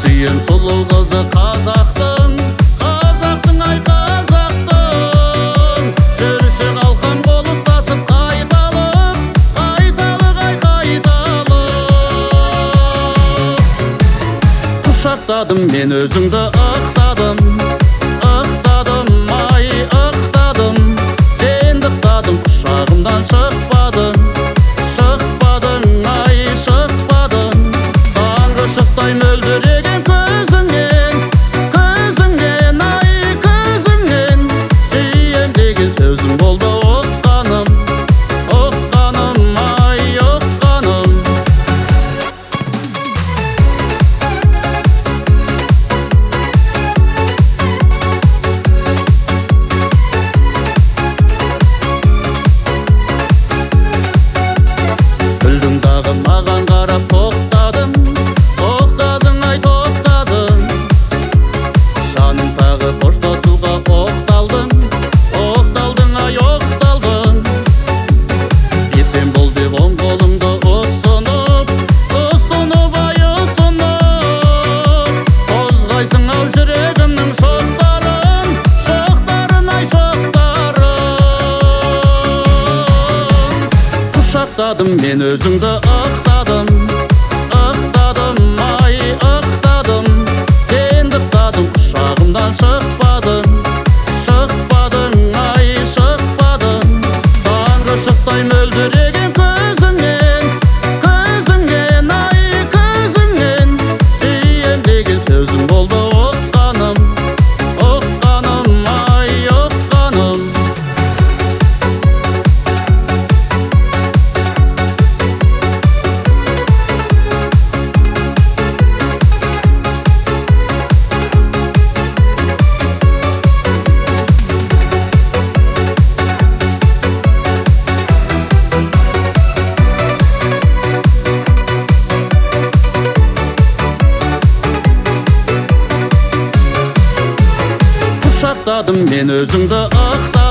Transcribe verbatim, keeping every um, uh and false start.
сүйем сұлу қызы қазақтың, қазақтың ай қазақтың. Жүрші қалқан қол ұстасып қайталып, қайталық ай қайталық. Құшақтадым мен өзіңді ақтадым, ақтадым ай ақтадым. Сен ықтадың құшағымдан шықпадың, шықпадың ай шықпадың. Таңғы шықтай мөлдіреген көзіңнен, көзіңнен ай көзіңнен. Сүйем деген сөзің болды ұққаным, ұққаным ай ұққаным. Күлдің дағы маған қарап тоқтадың, тоқтадың ай тоқтадың. Жаным тағы қоштасуға оқталдың, оқталдың ай оқталдың. Есен бол деп оң қолыңды ұсынып, ұсынып ай ұсынып. Қозғайсың ау жүрегімнің шоқтарын, шоқтарын ай шоқтарын. Құшақтадым мен өзіңді ақтадым, ақтадым ай ақтадым. Сен ықтадың құшағымдан шықпадың, шықпадың ай шықпадың. Таңғы шықтай мөлдіреген көзіңнен, көзіңнен ай көзіңнен. Сүйем деген сөзің болды ұққаным, ұққаным ай ұққаным. Құшақтадым мен өзіңді ақтадым.